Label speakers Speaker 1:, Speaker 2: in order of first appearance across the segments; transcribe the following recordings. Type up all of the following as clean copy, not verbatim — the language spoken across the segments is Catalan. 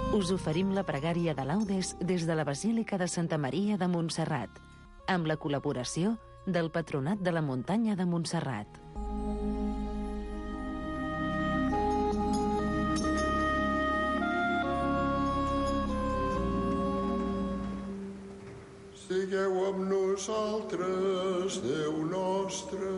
Speaker 1: Us oferim la pregària de laudes des de la Basílica de Santa Maria de Montserrat, amb la col·laboració del Patronat de la Muntanya de Montserrat.
Speaker 2: Sigueu amb nosaltres, Déu nostre.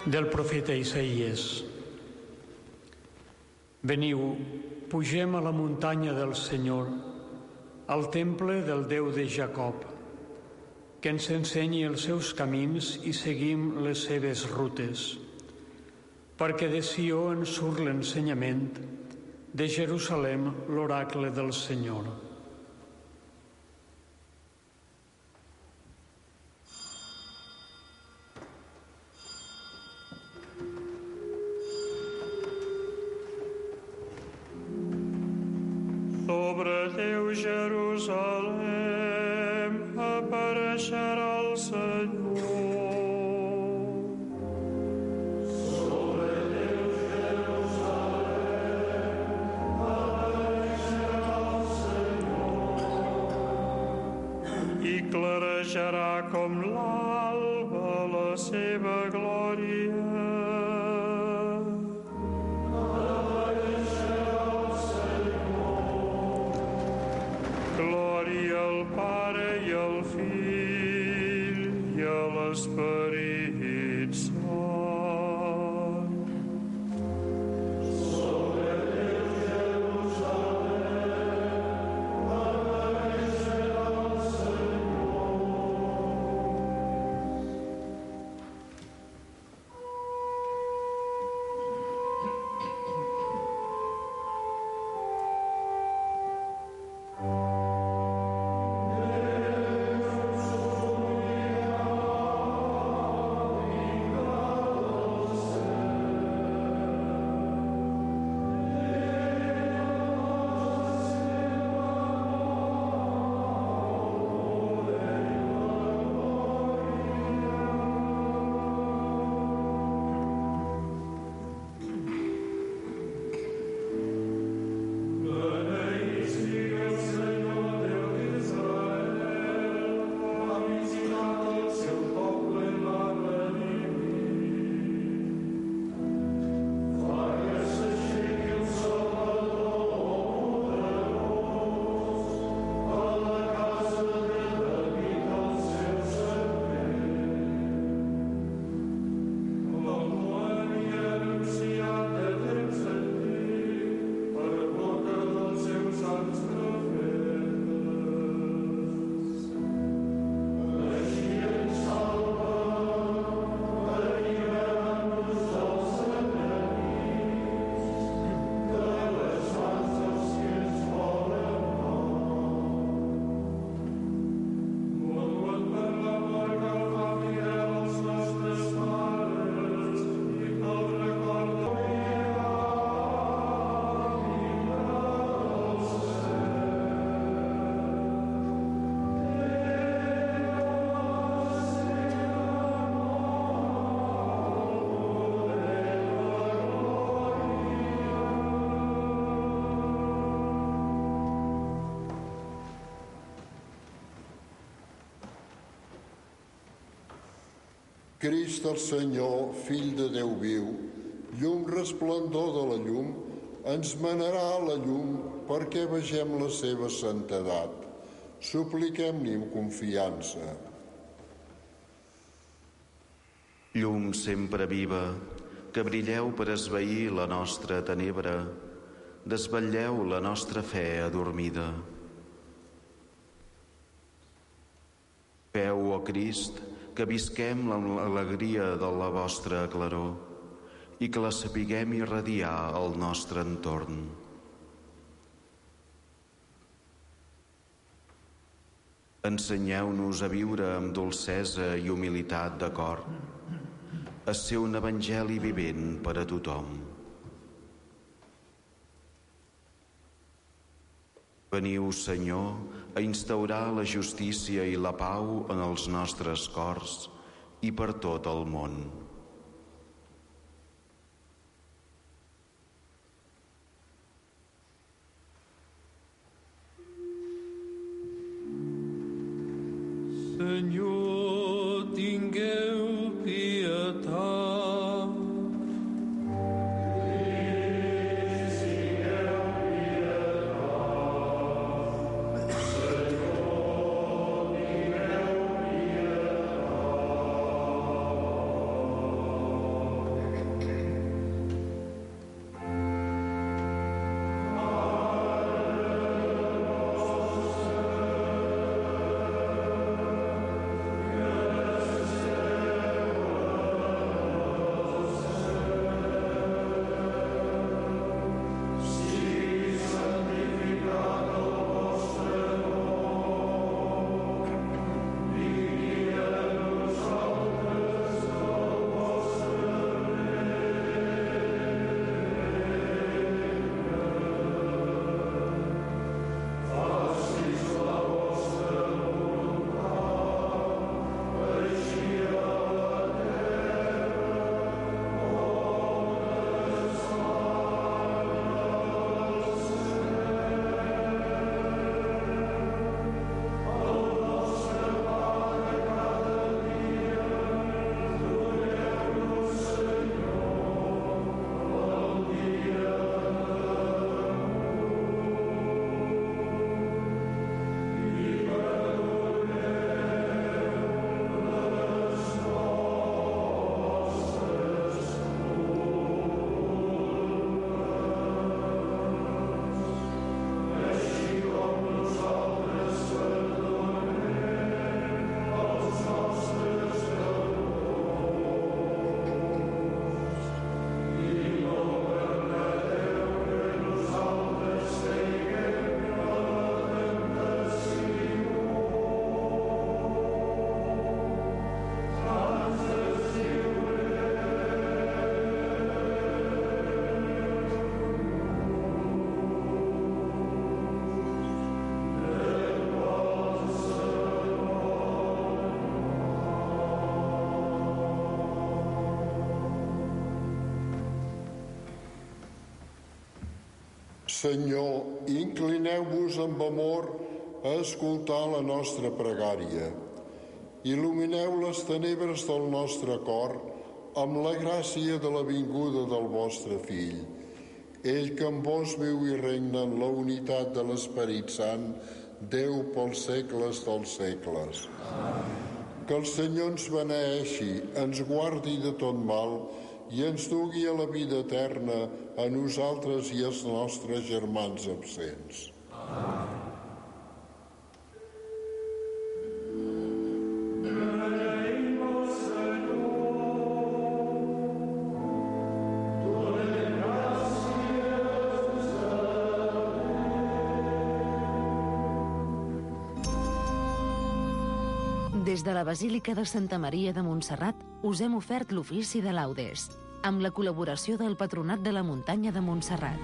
Speaker 3: del profeta Isaïes. Veniu, pugem a la muntanya del Senyor, al temple del Déu de Jacob, que ens ensenyi els seus camins i seguim les seves rutes, perquè de Sió ens surt l'ensenyament, de Jerusalem l'oracle del Senyor.
Speaker 4: Sobre teu Jerusalem apareixerà el Senyor. Sobre teu Jerusalem apareixerà el Senyor. I clarejarà com l'alba la seva glòria. L'Esperit Sant. Sobre teu Jerusalem apareixerà el Senyor.
Speaker 2: Crist el Senyor, fill de Déu viu, llum resplendor de la llum, ens manarà a la llum perquè vegem la seva santedat. Supliquem-li amb confiança.
Speaker 5: Llum sempre viva, que brilleu per esvair la nostra tenebra, desvetlleu la nostra fe adormida. Feu, ó Crist, que visquem l'alegria de la vostra claror i que la sapiguem irradiar al nostre entorn. Ensenyeu-nos a viure amb dolcesa i humilitat de cor, a ser un evangeli vivent per a tothom. Veniu, Senyor, a instaurar la justícia i la pau en els nostres cors i per tot el món.
Speaker 4: Senyor, tingueu pietat.
Speaker 2: Senyor, inclineu-vos amb amor a escoltar la nostra pregària. Il·lumineu les tenebres del nostre cor amb la gràcia de la vinguda del vostre Fill. Ell que amb vos viu i regna en la unitat de l'Esperit Sant, Déu pels segles dels segles. Que el Senyor ens beneeixi, ens guardi de tot mal i ens dugui a la vida eterna a nosaltres i als nostres germans absents.
Speaker 1: Des de la Basílica de Santa Maria de Montserrat us hem ofert l'ofici de laudes, amb la col·laboració del Patronat de la Muntanya de Montserrat.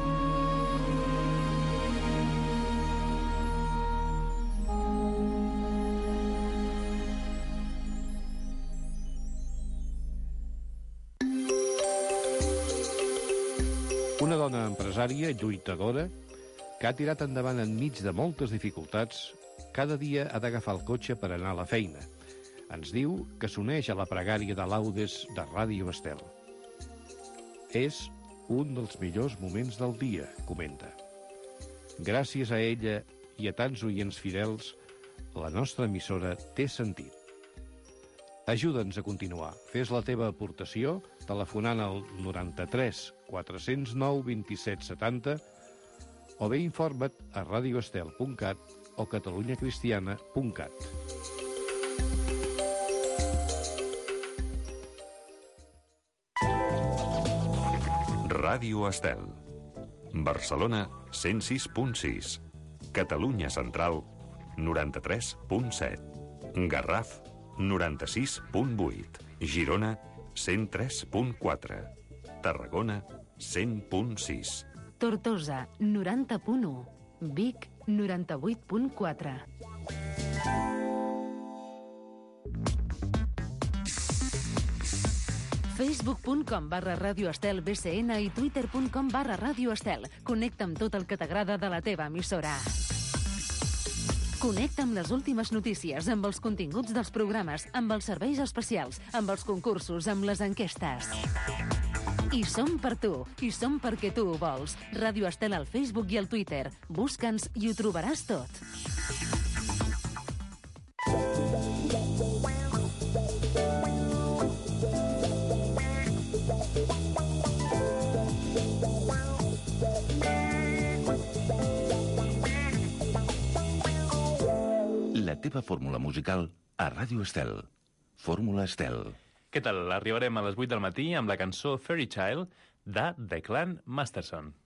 Speaker 6: Una dona empresària, lluitadora, que ha tirat endavant enmig de moltes dificultats, cada dia ha d'agafar el cotxe per anar a la feina. Ens diu que s'uneix a la pregària de laudes de Ràdio Estel. És un dels millors moments del dia, comenta. Gràcies a ella i a tants oients fidels, la nostra emissora té sentit. Ajuda'ns a continuar. Fes la teva aportació telefonant al 93 409 27 70 o bé informa't a radioestel.cat o catalunyacristiana.cat.
Speaker 7: Ràdio Estel. Barcelona 106.6. Catalunya Central 93.7. Garraf 96.8. Girona 103.4. Tarragona 100.6.
Speaker 1: Tortosa 90.1. Vic 98.4. facebook.com/radioestelbcn i twitter.com/radioestel. Connecta amb tot el que t'agrada de la teva emissora. Connecta amb les últimes notícies, amb els continguts dels programes, amb els serveis especials, amb els concursos, amb les enquestes. I som per tu, i som perquè tu ho vols. Ràdio Estel al Facebook i al Twitter. Busca'ns i ho trobaràs tot.
Speaker 8: La teva fórmula musical a Ràdio Estel. Fórmula Estel.
Speaker 9: Què tal? Arribarem a les 8 del matí amb la cançó Fairy Child de The Clan Masterson.